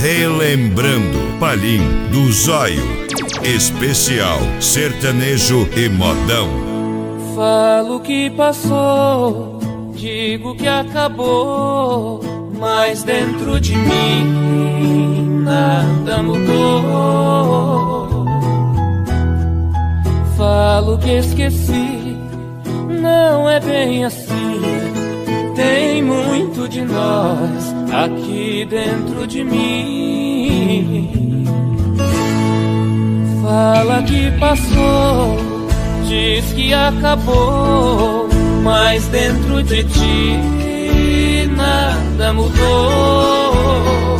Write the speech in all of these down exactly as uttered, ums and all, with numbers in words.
Relembrando Palim do Zóio, especial sertanejo e modão. Falo que passou, digo que acabou, mas dentro de mim nada mudou. Falo que esqueci, não é bem assim. Tem muito de nós aqui dentro de mim. Fala que passou, diz que acabou, mas dentro de ti nada mudou.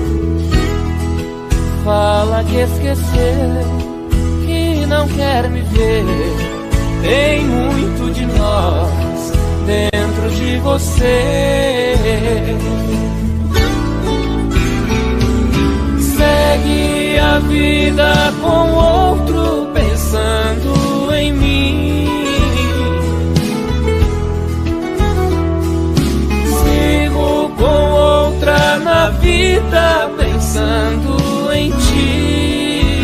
Fala que esqueceu, que não quer me ver. Tem muito de nós dentro de você. Segue a vida com outro pensando em mim. Sigo com outra na vida pensando em ti.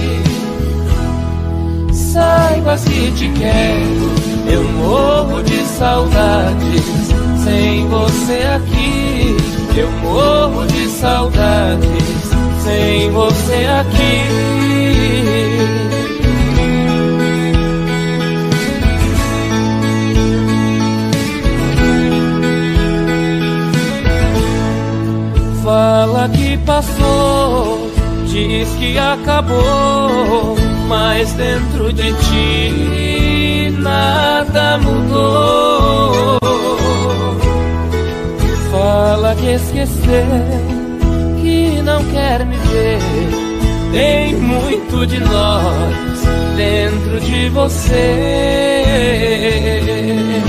Saiba se te quero, eu morro de saudades sem você aqui. Eu morro de saudades sem você aqui. Fala que passou, diz que acabou, mas dentro de ti nada mudou. Fala que esqueceu, que não quer me ver. Tem muito de nós dentro de você.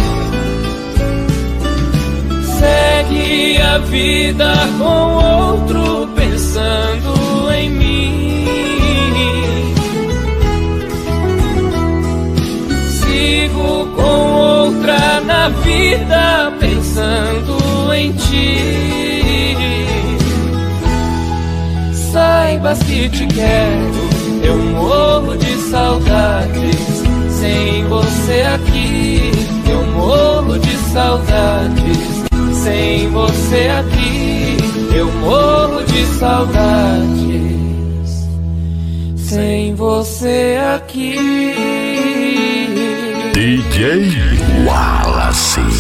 Segue a vida com outro pensando em mim. Sigo com outra na vida pensando em ti. Saibas que te quero, eu morro de saudades sem você aqui. Eu morro de saudades sem você aqui. Eu morro de saudades sem você aqui. D J Wallace.